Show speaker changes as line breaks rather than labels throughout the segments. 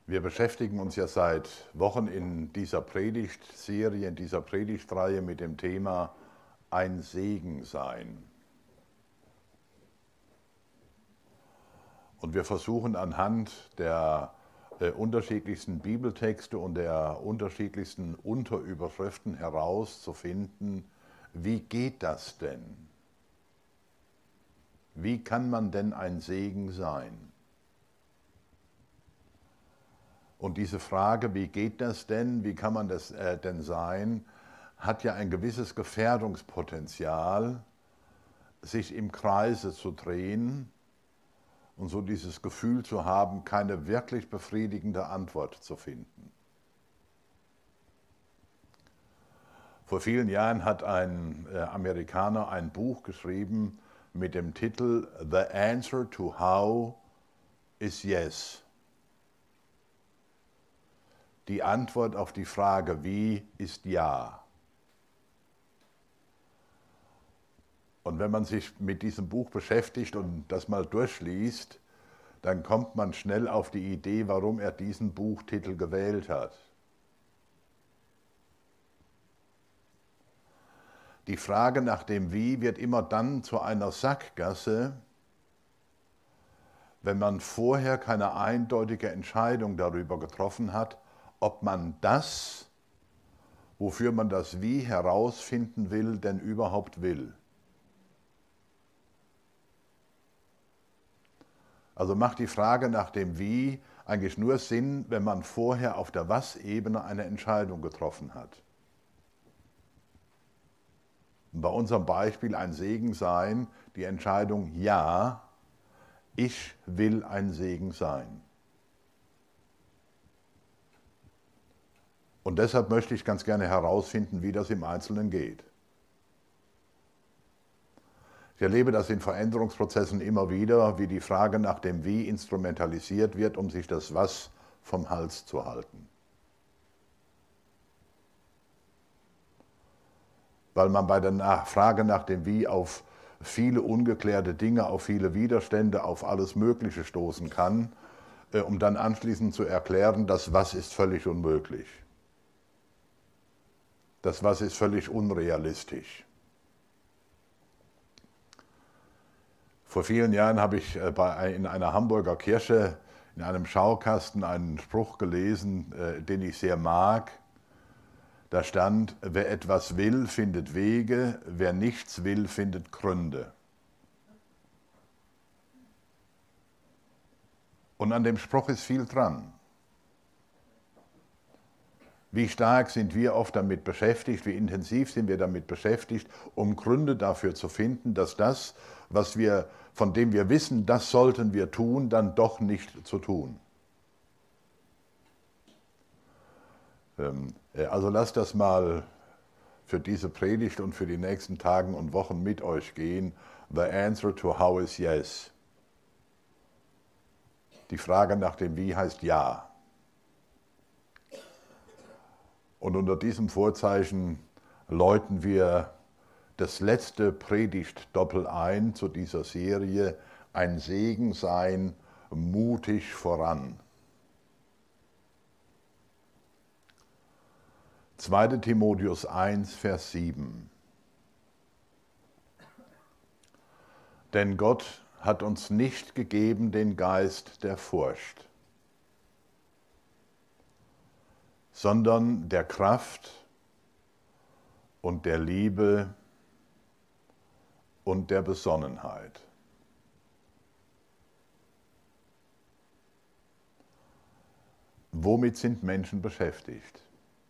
Wir beschäftigen uns ja seit Wochen in dieser Predigtserie, in dieser Predigtreihe mit dem Thema ein Segen sein. Und wir versuchen anhand der unterschiedlichsten Bibeltexte und der unterschiedlichsten Unterüberschriften herauszufinden, wie geht das denn? Wie kann man denn ein Segen sein? Und diese Frage, wie geht das denn, wie kann man das denn sein, hat ja ein gewisses Gefährdungspotenzial, sich im Kreise zu drehen und so dieses Gefühl zu haben, keine wirklich befriedigende Antwort zu finden. Vor vielen Jahren hat ein Amerikaner ein Buch geschrieben mit dem Titel The Answer to How is Yes. Die Antwort auf die Frage, wie, ist Ja. Und wenn man sich mit diesem Buch beschäftigt und das mal durchliest, dann kommt man schnell auf die Idee, warum er diesen Buchtitel gewählt hat. Die Frage nach dem Wie wird immer dann zu einer Sackgasse, wenn man vorher keine eindeutige Entscheidung darüber getroffen hat, ob man das, wofür man das Wie herausfinden will, denn überhaupt will. Also macht die Frage nach dem Wie eigentlich nur Sinn, wenn man vorher auf der Was-Ebene eine Entscheidung getroffen hat. Und bei unserem Beispiel ein Segen sein, die Entscheidung Ja, ich will ein Segen sein. Und deshalb möchte ich ganz gerne herausfinden, wie das im Einzelnen geht. Ich erlebe das in Veränderungsprozessen immer wieder, wie die Frage nach dem Wie instrumentalisiert wird, um sich das Was vom Hals zu halten. Weil man bei der Frage nach dem Wie auf viele ungeklärte Dinge, auf viele Widerstände, auf alles Mögliche stoßen kann, um dann anschließend zu erklären, das Was ist völlig unmöglich. Das Was ist völlig unrealistisch. Vor vielen Jahren habe ich in einer Hamburger Kirche in einem Schaukasten einen Spruch gelesen, den ich sehr mag. Da stand, wer etwas will, findet Wege, wer nichts will, findet Gründe. Und an dem Spruch ist viel dran. Wie stark sind wir oft damit beschäftigt, wie intensiv sind wir damit beschäftigt, um Gründe dafür zu finden, dass das, von dem wir wissen, das sollten wir tun, dann doch nicht zu tun. Also lasst das mal für diese Predigt und für die nächsten Tagen und Wochen mit euch gehen. The answer to how is yes. Die Frage nach dem Wie heißt Ja. Und unter diesem Vorzeichen läuten wir das letzte Predigtdoppel ein zu dieser Serie, ein Segen sein, mutig voran. 2. Timotheus 1, Vers 7. Denn Gott hat uns nicht gegeben den Geist der Furcht, sondern der Kraft und der Liebe und der Besonnenheit. Womit sind Menschen beschäftigt?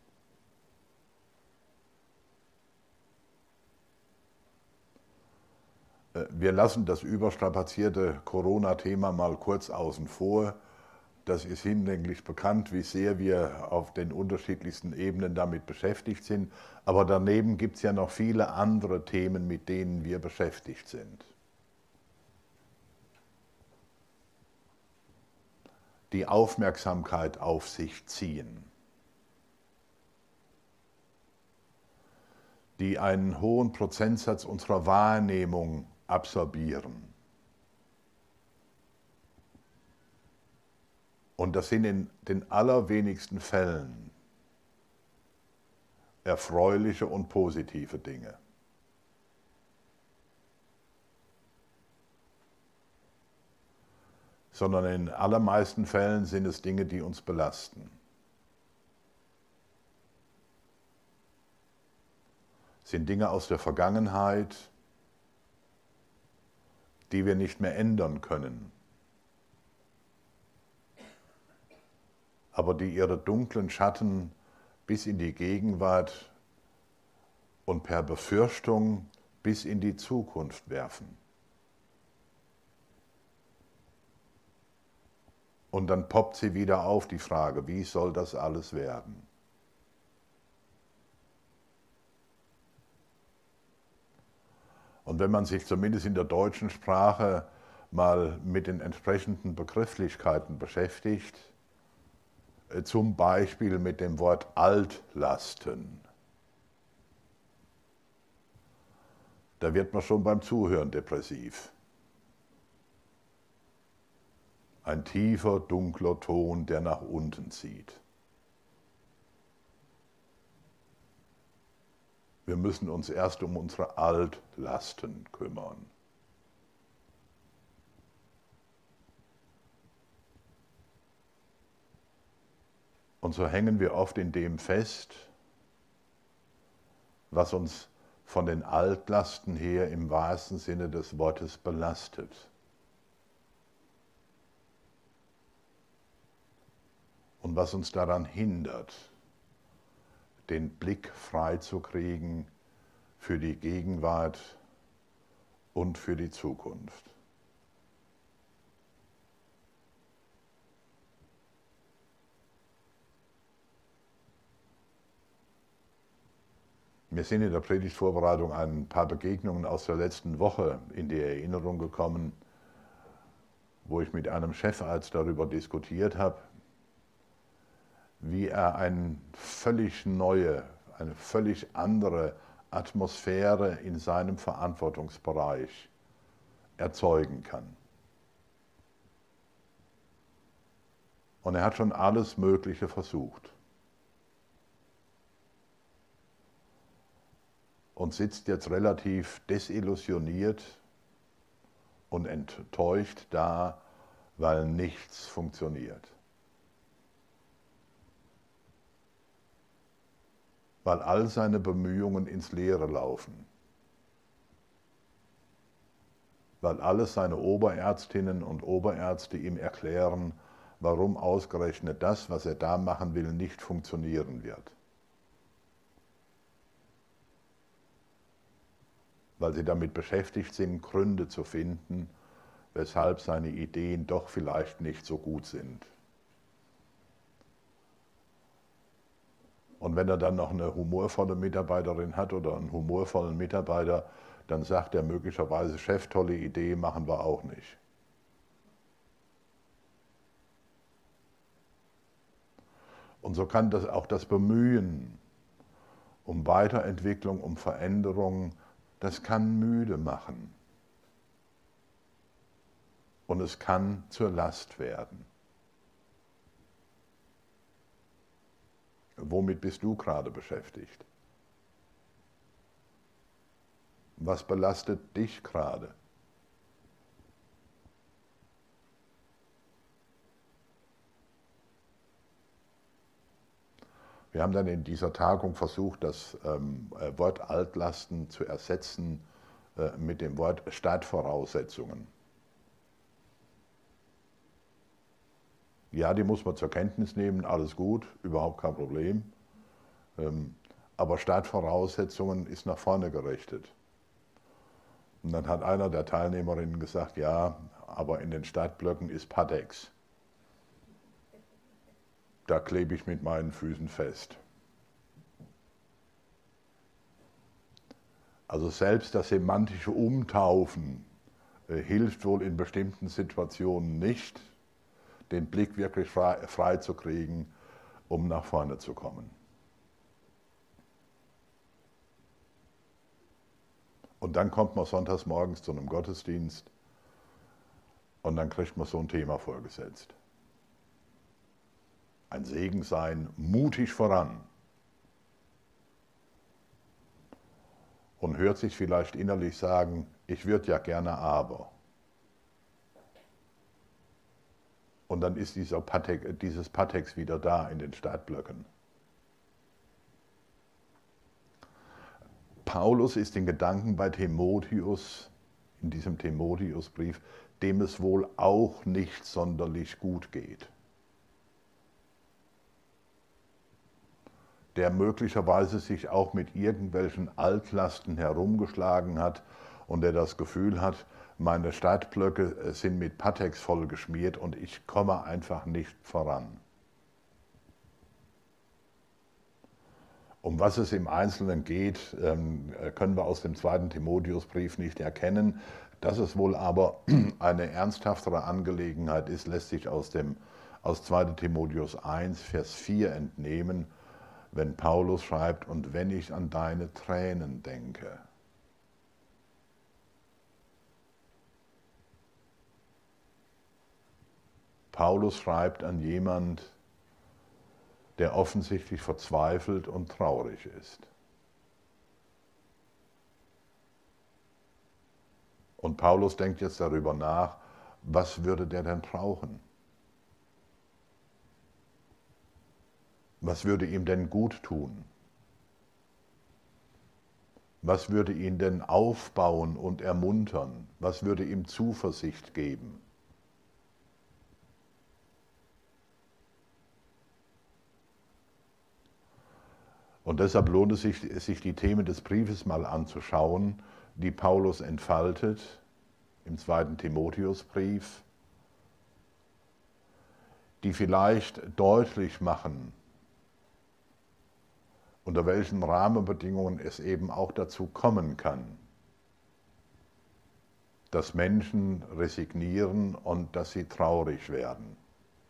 Wir lassen das überstrapazierte Corona-Thema mal kurz außen vor. Das ist hinlänglich bekannt, wie sehr wir auf den unterschiedlichsten Ebenen damit beschäftigt sind. Aber daneben gibt es ja noch viele andere Themen, mit denen wir beschäftigt sind. Die Aufmerksamkeit auf sich ziehen. Die einen hohen Prozentsatz unserer Wahrnehmung absorbieren. Und das sind in den allerwenigsten Fällen erfreuliche und positive Dinge. Sondern in den allermeisten Fällen sind es Dinge, die uns belasten. Sind Dinge aus der Vergangenheit, die wir nicht mehr ändern können, aber die ihre dunklen Schatten bis in die Gegenwart und per Befürchtung bis in die Zukunft werfen. Und dann poppt sie wieder auf, die Frage, wie soll das alles werden? Und wenn man sich zumindest in der deutschen Sprache mal mit den entsprechenden Begrifflichkeiten beschäftigt, zum Beispiel mit dem Wort Altlasten, da wird man schon beim Zuhören depressiv. Ein tiefer, dunkler Ton, der nach unten zieht. Wir müssen uns erst um unsere Altlasten kümmern. Und so hängen wir oft in dem fest, was uns von den Altlasten her im wahrsten Sinne des Wortes belastet. Und was uns daran hindert, den Blick frei zu kriegen für die Gegenwart und für die Zukunft. Mir sind in der Predigtvorbereitung ein paar Begegnungen aus der letzten Woche in die Erinnerung gekommen, wo ich mit einem Chefarzt darüber diskutiert habe, wie er eine völlig neue, eine völlig andere Atmosphäre in seinem Verantwortungsbereich erzeugen kann. Und er hat schon alles Mögliche versucht. Und sitzt jetzt relativ desillusioniert und enttäuscht da, weil nichts funktioniert. Weil all seine Bemühungen ins Leere laufen. Weil alle seine Oberärztinnen und Oberärzte ihm erklären, warum ausgerechnet das, was er da machen will, nicht funktionieren wird. Weil sie damit beschäftigt sind, Gründe zu finden, weshalb seine Ideen doch vielleicht nicht so gut sind. Und wenn er dann noch eine humorvolle Mitarbeiterin hat oder einen humorvollen Mitarbeiter, dann sagt er möglicherweise, Chef, tolle Idee, machen wir auch nicht. Und so kann das auch das Bemühen um Weiterentwicklung, um Veränderung, das kann müde machen. Und es kann zur Last werden. Womit bist du gerade beschäftigt? Was belastet dich gerade? Wir haben dann in dieser Tagung versucht, das Wort Altlasten zu ersetzen mit dem Wort Startvoraussetzungen. Ja, die muss man zur Kenntnis nehmen, alles gut, überhaupt kein Problem. Aber Startvoraussetzungen ist nach vorne gerichtet. Und dann hat einer der Teilnehmerinnen gesagt, ja, aber in den Startblöcken ist Patex. Da klebe ich mit meinen Füßen fest. Also selbst das semantische Umtaufen hilft wohl in bestimmten Situationen nicht, den Blick wirklich frei zu kriegen, um nach vorne zu kommen. Und dann kommt man sonntags morgens zu einem Gottesdienst und dann kriegt man so ein Thema vorgesetzt. ein Segen sein, mutig voran. Und hört sich vielleicht innerlich sagen, ich würde ja gerne aber. Und dann ist dieses Patex wieder da in den Startblöcken. Paulus ist in Gedanken bei Timotheus, in diesem Timotheusbrief, dem es wohl auch nicht sonderlich gut geht. Der möglicherweise sich auch mit irgendwelchen Altlasten herumgeschlagen hat und der das Gefühl hat, meine Startblöcke sind mit Patex vollgeschmiert und ich komme einfach nicht voran. Um was es im Einzelnen geht, können wir aus dem 2. Timotheusbrief nicht erkennen. Dass es wohl aber eine ernsthaftere Angelegenheit ist, lässt sich aus 2. Timotheus 1, Vers 4 entnehmen, wenn Paulus schreibt, und wenn ich an deine Tränen denke. Paulus schreibt an jemand, der offensichtlich verzweifelt und traurig ist. Und Paulus denkt jetzt darüber nach, was würde der denn brauchen? Was würde ihm denn gut tun? Was würde ihn denn aufbauen und ermuntern? Was würde ihm Zuversicht geben? Und deshalb lohnt es sich die Themen des Briefes mal anzuschauen, die Paulus entfaltet im 2. Timotheusbrief, die vielleicht deutlich machen, unter welchen Rahmenbedingungen es eben auch dazu kommen kann, dass Menschen resignieren und dass sie traurig werden.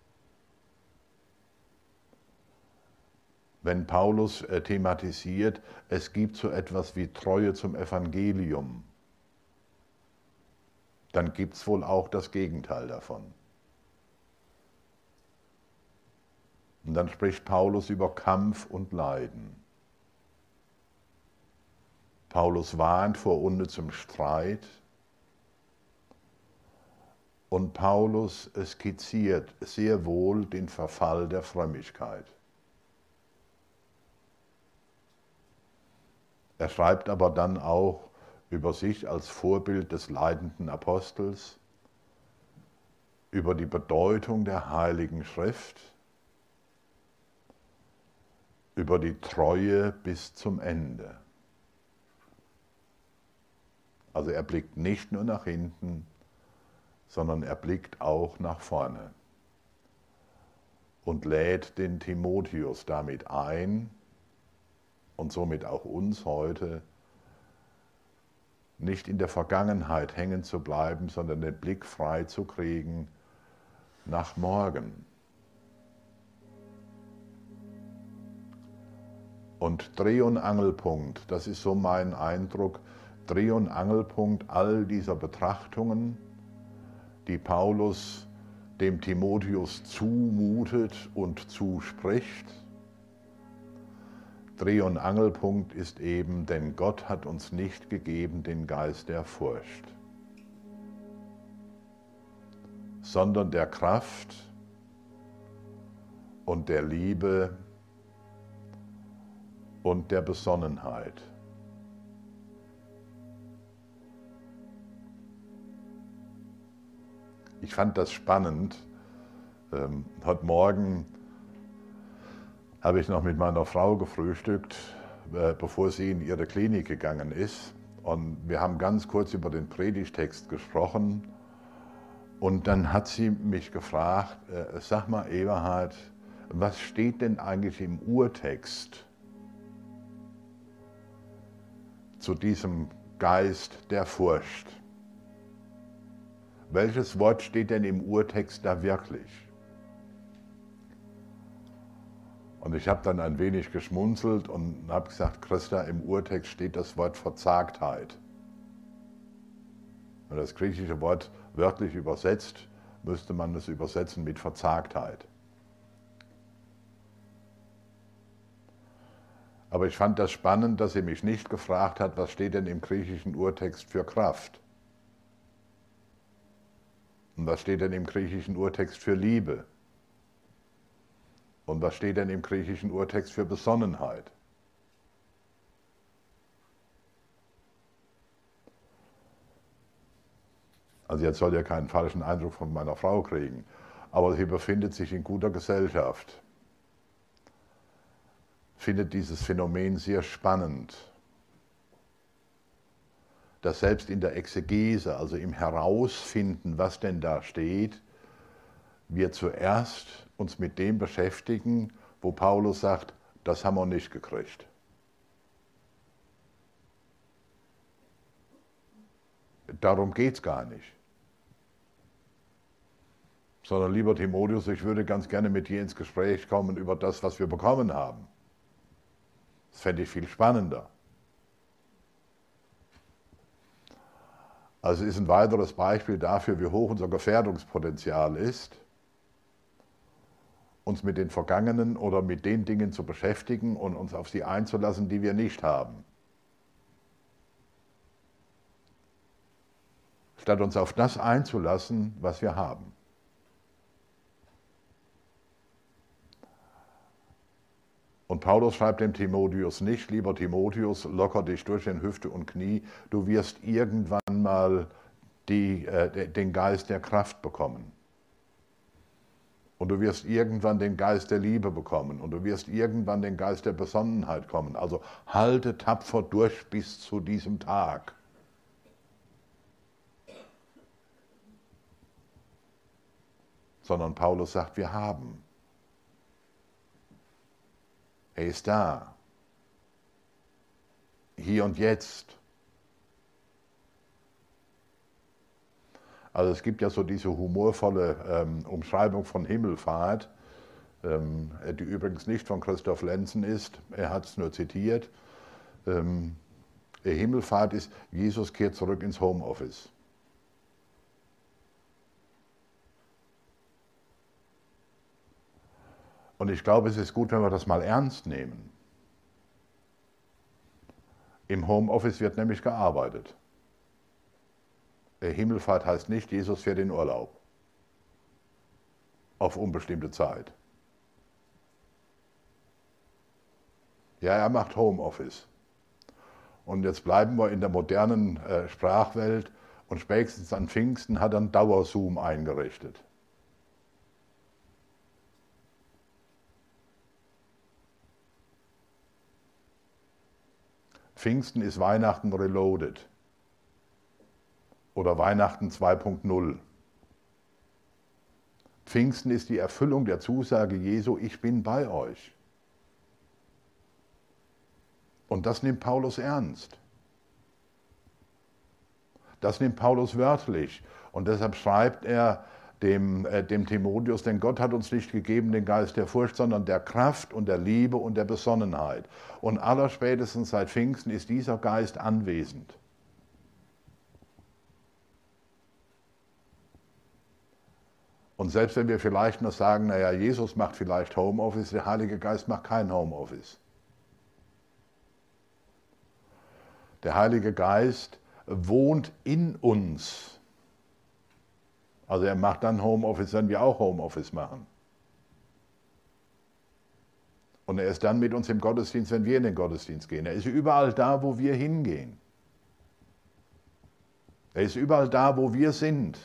Wenn Paulus thematisiert, es gibt so etwas wie Treue zum Evangelium, dann gibt es wohl auch das Gegenteil davon. Und dann spricht Paulus über Kampf und Leiden. Paulus warnt vor unnützem Streit und Paulus skizziert sehr wohl den Verfall der Frömmigkeit. Er schreibt aber dann auch über sich als Vorbild des leidenden Apostels, über die Bedeutung der Heiligen Schrift, über die Treue bis zum Ende. Also er blickt nicht nur nach hinten, sondern er blickt auch nach vorne und lädt den Timotheus damit ein, und somit auch uns heute, nicht in der Vergangenheit hängen zu bleiben, sondern den Blick frei zu kriegen nach morgen. Und Dreh- und Angelpunkt, das ist so mein Eindruck, Dreh- und Angelpunkt all dieser Betrachtungen, die Paulus dem Timotheus zumutet und zuspricht, Dreh- und Angelpunkt ist eben, denn Gott hat uns nicht gegeben den Geist der Furcht, sondern der Kraft und der Liebe und der Besonnenheit. Ich fand das spannend. Heute Morgen habe ich noch mit meiner Frau gefrühstückt, bevor sie in ihre Klinik gegangen ist. Und wir haben ganz kurz über den Predigtext gesprochen. Und dann hat sie mich gefragt, sag mal Eberhard, was steht denn eigentlich im Urtext zu diesem Geist der Furcht? Welches Wort steht denn im Urtext da wirklich? Und ich habe dann ein wenig geschmunzelt und habe gesagt, Christa, im Urtext steht das Wort Verzagtheit. Und das griechische Wort wörtlich übersetzt, müsste man es übersetzen mit Verzagtheit. Aber ich fand das spannend, dass sie mich nicht gefragt hat, was steht denn im griechischen Urtext für Kraft? Und was steht denn im griechischen Urtext für Liebe? Und was steht denn im griechischen Urtext für Besonnenheit? Also jetzt soll ja keinen falschen Eindruck von meiner Frau kriegen, aber sie befindet sich in guter Gesellschaft, findet dieses Phänomen sehr spannend, dass selbst in der Exegese, also im Herausfinden, was denn da steht, wir zuerst uns mit dem beschäftigen, wo Paulus sagt, das haben wir nicht gekriegt. Darum geht es gar nicht. Sondern lieber Timotheus, ich würde ganz gerne mit dir ins Gespräch kommen über das, was wir bekommen haben. Das fände ich viel spannender. Also ist ein weiteres Beispiel dafür, wie hoch unser Gefährdungspotenzial ist, uns mit den Vergangenen oder mit den Dingen zu beschäftigen und uns auf sie einzulassen, die wir nicht haben. Statt uns auf das einzulassen, was wir haben. Und Paulus schreibt dem Timotheus nicht, lieber Timotheus, locker dich durch in Hüfte und Knie, du wirst irgendwann mal den Geist der Kraft bekommen. Und du wirst irgendwann den Geist der Liebe bekommen. Und du wirst irgendwann den Geist der Besonnenheit kommen. Also halte tapfer durch bis zu diesem Tag. Sondern Paulus sagt, wir haben. Er ist da. Hier und jetzt. Also es gibt ja so diese humorvolle Umschreibung von Himmelfahrt, die übrigens nicht von Christoph Lenzen ist, er hat es nur zitiert. Himmelfahrt ist, Jesus kehrt zurück ins Homeoffice. Und ich glaube, es ist gut, wenn wir das mal ernst nehmen. Im Homeoffice wird nämlich gearbeitet. Himmelfahrt heißt nicht, Jesus fährt in Urlaub. Auf unbestimmte Zeit. Ja, er macht Homeoffice. Und jetzt bleiben wir in der modernen Sprachwelt und spätestens an Pfingsten hat er einen Dauerzoom eingerichtet. Pfingsten ist Weihnachten reloaded oder Weihnachten 2.0. Pfingsten ist die Erfüllung der Zusage Jesu, ich bin bei euch. Und das nimmt Paulus ernst. Das nimmt Paulus wörtlich. Und deshalb schreibt er dem Timotheus, denn Gott hat uns nicht gegeben den Geist der Furcht, sondern der Kraft und der Liebe und der Besonnenheit. Und allerspätestens seit Pfingsten ist dieser Geist anwesend. Und selbst wenn wir vielleicht noch sagen, naja, Jesus macht vielleicht Homeoffice, der Heilige Geist macht kein Homeoffice. Der Heilige Geist wohnt in uns. Also er macht dann Homeoffice, wenn wir auch Homeoffice machen. Und er ist dann mit uns im Gottesdienst, wenn wir in den Gottesdienst gehen. Er ist überall da, wo wir hingehen. Er ist überall da, wo wir sind.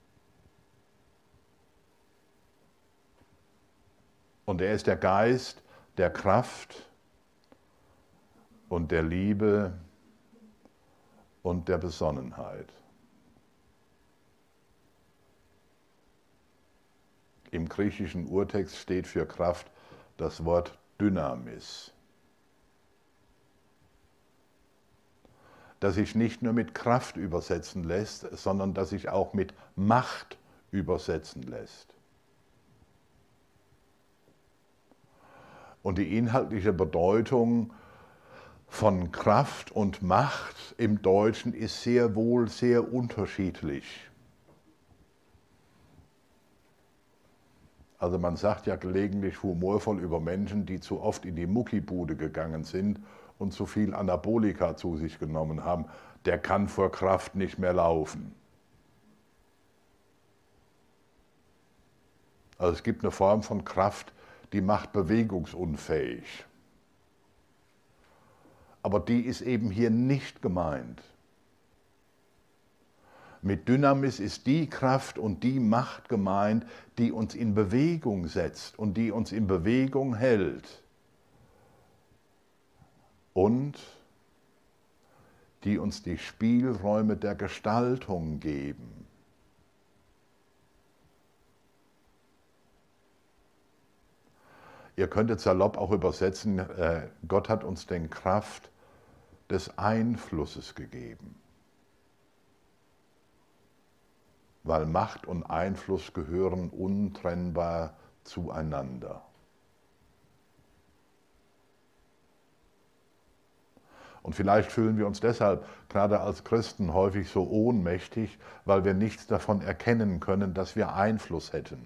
Und er ist der Geist der Kraft und der Liebe und der Besonnenheit. Im griechischen Urtext steht für Kraft das Wort Dynamis, das sich nicht nur mit Kraft übersetzen lässt, sondern das sich auch mit Macht übersetzen lässt. Und die inhaltliche Bedeutung von Kraft und Macht im Deutschen ist sehr wohl sehr unterschiedlich. Also man sagt ja gelegentlich humorvoll über Menschen, die zu oft in die Muckibude gegangen sind und zu viel Anabolika zu sich genommen haben, der kann vor Kraft nicht mehr laufen. Also es gibt eine Form von Kraft, die macht bewegungsunfähig. Aber die ist eben hier nicht gemeint. Mit Dynamis ist die Kraft und die Macht gemeint, die uns in Bewegung setzt und die uns in Bewegung hält und die uns die Spielräume der Gestaltung geben. Ihr könntet salopp auch übersetzen, Gott hat uns den Kraft des Einflusses gegeben. Weil Macht und Einfluss gehören untrennbar zueinander. Und vielleicht fühlen wir uns deshalb gerade als Christen häufig so ohnmächtig, weil wir nichts davon erkennen können, dass wir Einfluss hätten.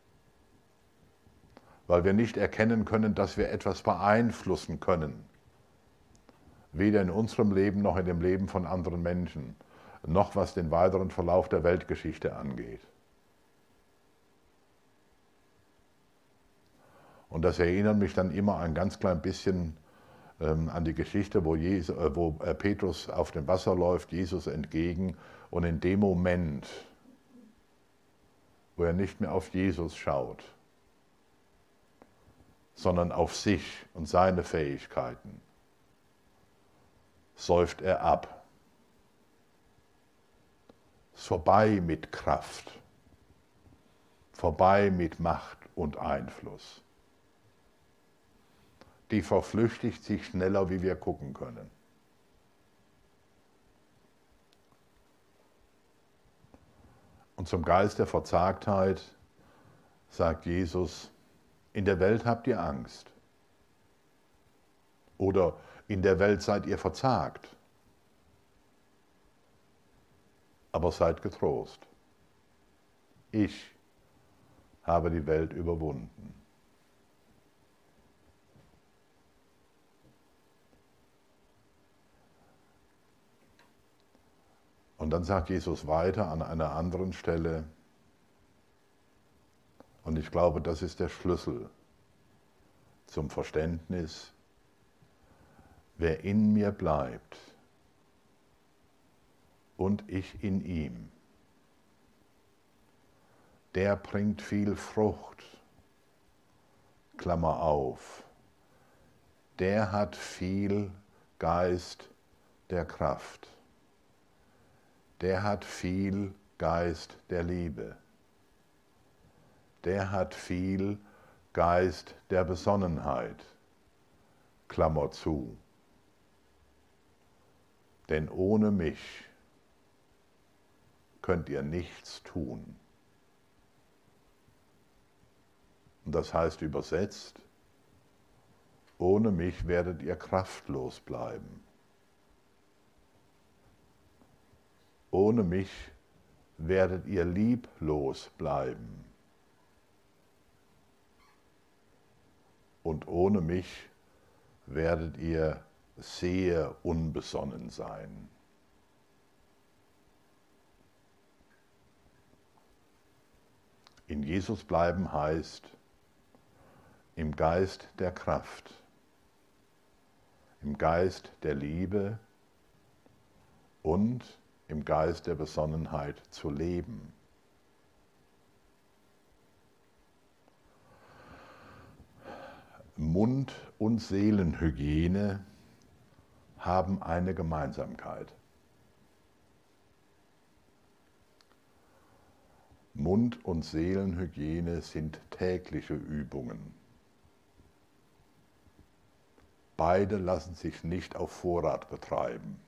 Weil wir nicht erkennen können, dass wir etwas beeinflussen können. Weder in unserem Leben noch in dem Leben von anderen Menschen, noch was den weiteren Verlauf der Weltgeschichte angeht. Und das erinnert mich dann immer ein ganz klein bisschen an die Geschichte, wo Petrus auf dem Wasser läuft, Jesus entgegen, und in dem Moment, wo er nicht mehr auf Jesus schaut, sondern auf sich und seine Fähigkeiten, säuft er ab. Ist vorbei mit Kraft, vorbei mit Macht und Einfluss. Die verflüchtigt sich schneller, wie wir gucken können. Und zum Geist der Verzagtheit sagt Jesus, in der Welt habt ihr Angst. Oder in der Welt seid ihr verzagt. Aber seid getrost. Ich habe die Welt überwunden. Und dann sagt Jesus weiter an einer anderen Stelle, und ich glaube, das ist der Schlüssel zum Verständnis, wer in mir bleibt und ich in ihm, der bringt viel Frucht, Klammer auf, der hat viel Geist der Kraft. Der hat viel Geist der Liebe. Der hat viel Geist der Besonnenheit. Klammer zu. Denn ohne mich könnt ihr nichts tun. Und das heißt übersetzt, ohne mich werdet ihr kraftlos bleiben. Ohne mich werdet ihr lieblos bleiben. Und ohne mich werdet ihr sehr unbesonnen sein. In Jesus bleiben heißt, im Geist der Kraft, im Geist der Liebe und im Geist der Besonnenheit zu leben. Mund- und Seelenhygiene haben eine Gemeinsamkeit. Mund- und Seelenhygiene sind tägliche Übungen. Beide lassen sich nicht auf Vorrat betreiben.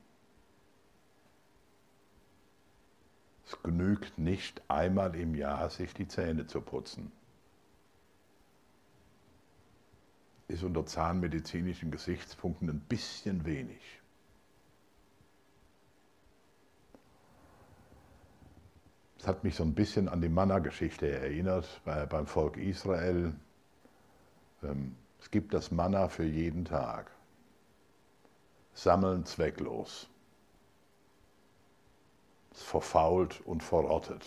Es genügt nicht, einmal im Jahr sich die Zähne zu putzen. Ist unter zahnmedizinischen Gesichtspunkten ein bisschen wenig. hat mich so ein bisschen an die Manna-Geschichte erinnert beim Volk Israel. Es gibt das Manna für jeden Tag. Sammeln zwecklos. Es verfault und verrottet.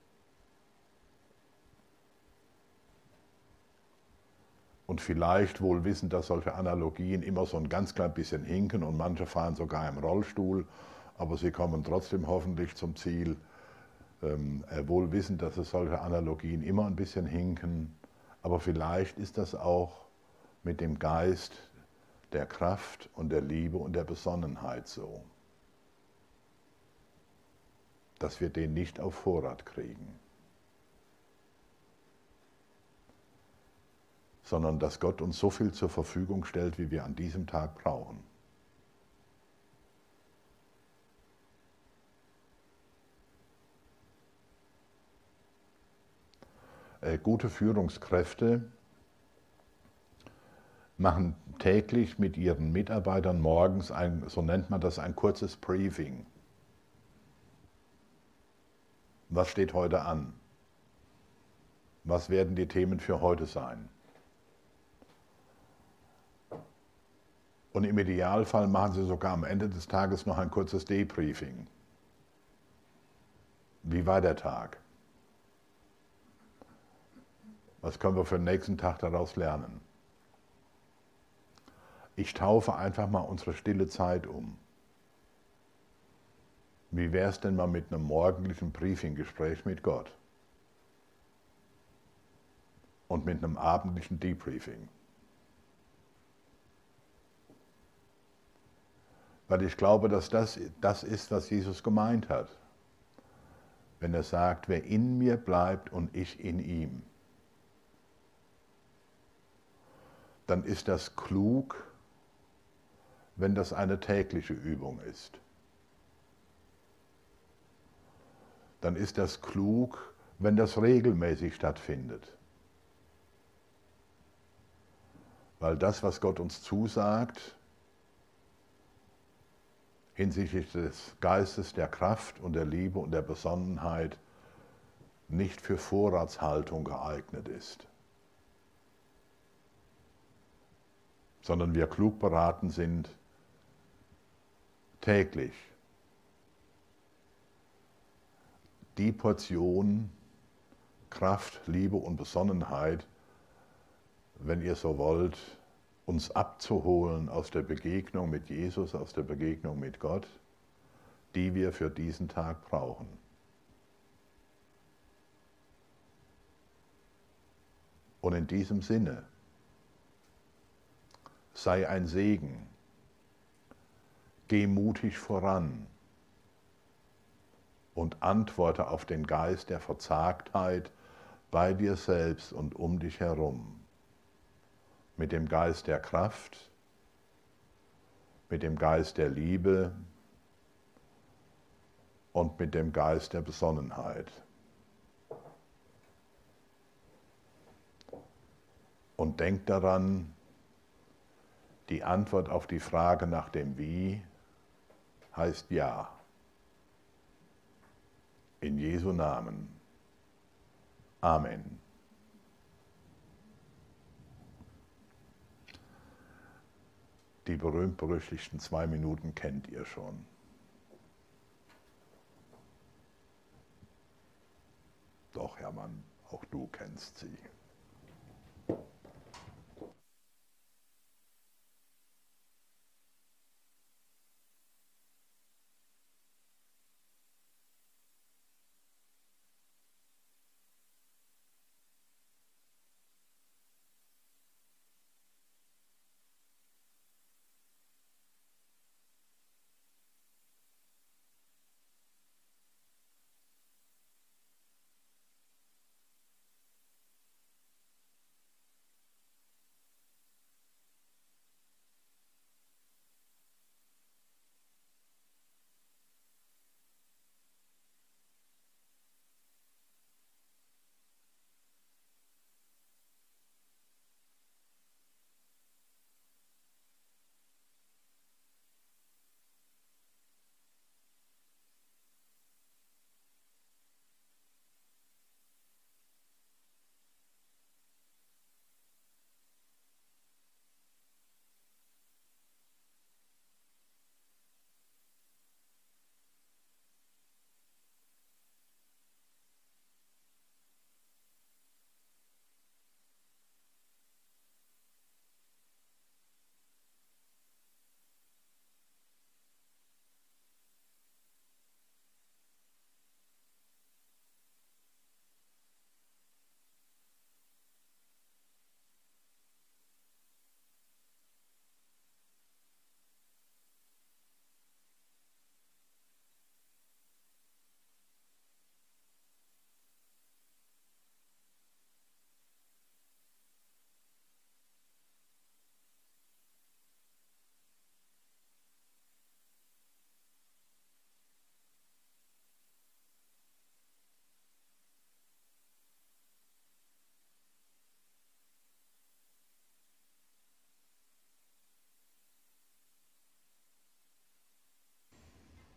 Und vielleicht wohl wissend, dass solche Analogien immer so ein ganz klein bisschen hinken und manche fahren sogar im Rollstuhl, aber sie kommen trotzdem hoffentlich zum Ziel. Wohl wissend, dass es solche Analogien immer ein bisschen hinken, aber vielleicht ist das auch mit dem Geist der Kraft und der Liebe und der Besonnenheit so, dass wir den nicht auf Vorrat kriegen, sondern dass Gott uns so viel zur Verfügung stellt, wie wir an diesem Tag brauchen. Gute Führungskräfte machen täglich mit ihren Mitarbeitern morgens so nennt man das, ein kurzes Briefing. Was steht heute an? Was werden die Themen für heute sein? Und im Idealfall machen sie sogar am Ende des Tages noch ein kurzes Debriefing. Wie war der Tag? Was können wir für den nächsten Tag daraus lernen? Ich taufe einfach mal unsere stille Zeit um. Wie wäre es denn mal mit einem morgendlichen Briefinggespräch mit Gott? Und mit einem abendlichen Debriefing? Weil ich glaube, dass das ist, was Jesus gemeint hat. Wenn er sagt, wer in mir bleibt und ich in ihm, dann ist das klug, wenn das eine tägliche Übung ist. Dann ist das klug, wenn das regelmäßig stattfindet. Weil das, was Gott uns zusagt, hinsichtlich des Geistes, der Kraft und der Liebe und der Besonnenheit, nicht für Vorratshaltung geeignet ist. Sondern wir klug beraten sind, täglich die Portion Kraft, Liebe und Besonnenheit, wenn ihr so wollt, uns abzuholen aus der Begegnung mit Jesus, aus der Begegnung mit Gott, die wir für diesen Tag brauchen. Und in diesem Sinne, sei ein Segen, geh mutig voran und antworte auf den Geist der Verzagtheit bei dir selbst und um dich herum. Mit dem Geist der Kraft, mit dem Geist der Liebe und mit dem Geist der Besonnenheit. Und denk daran, die Antwort auf die Frage nach dem Wie heißt Ja. In Jesu Namen. Amen. Die berühmt-berüchtigten 2 Minuten kennt ihr schon. Doch, Hermann, auch du kennst sie.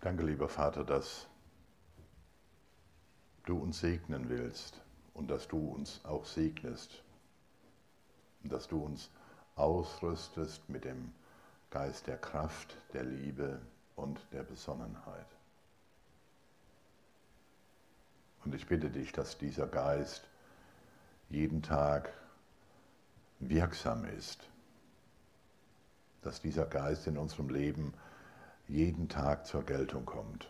Danke, lieber Vater, dass du uns segnen willst und dass du uns auch segnest und dass du uns ausrüstest mit dem Geist der Kraft, der Liebe und der Besonnenheit. Und ich bitte dich, dass dieser Geist jeden Tag wirksam ist, dass dieser Geist in unserem Leben jeden Tag zur Geltung kommt.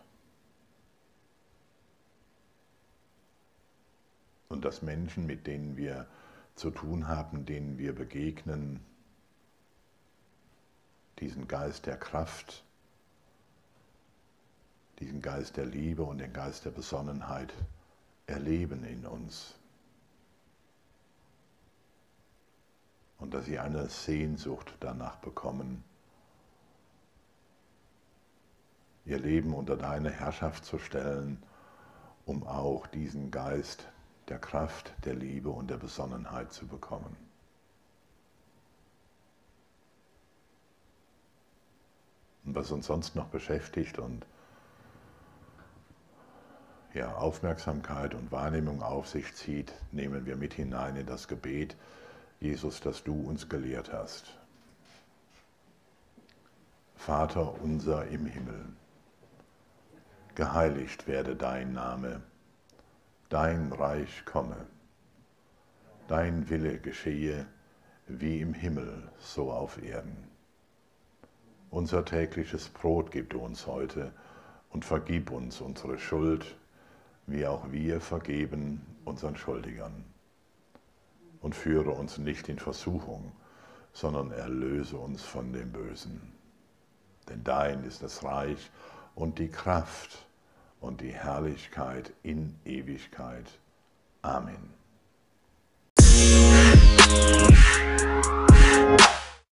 Und dass Menschen, mit denen wir zu tun haben, denen wir begegnen, diesen Geist der Kraft, diesen Geist der Liebe und den Geist der Besonnenheit erleben in uns. Und dass sie eine Sehnsucht danach bekommen, ihr Leben unter deine Herrschaft zu stellen, um auch diesen Geist der Kraft, der Liebe und der Besonnenheit zu bekommen. Und was uns sonst noch beschäftigt und ja, Aufmerksamkeit und Wahrnehmung auf sich zieht, nehmen wir mit hinein in das Gebet, Jesus, das du uns gelehrt hast. Vater unser im Himmel, geheiligt werde dein Name, dein Reich komme, dein Wille geschehe, wie im Himmel, so auf Erden. Unser tägliches Brot gib du uns heute und vergib uns unsere Schuld, wie auch wir vergeben unseren Schuldigern. Und führe uns nicht in Versuchung, sondern erlöse uns von dem Bösen. Denn dein ist das Reich und die Kraft und die Herrlichkeit in Ewigkeit. Amen.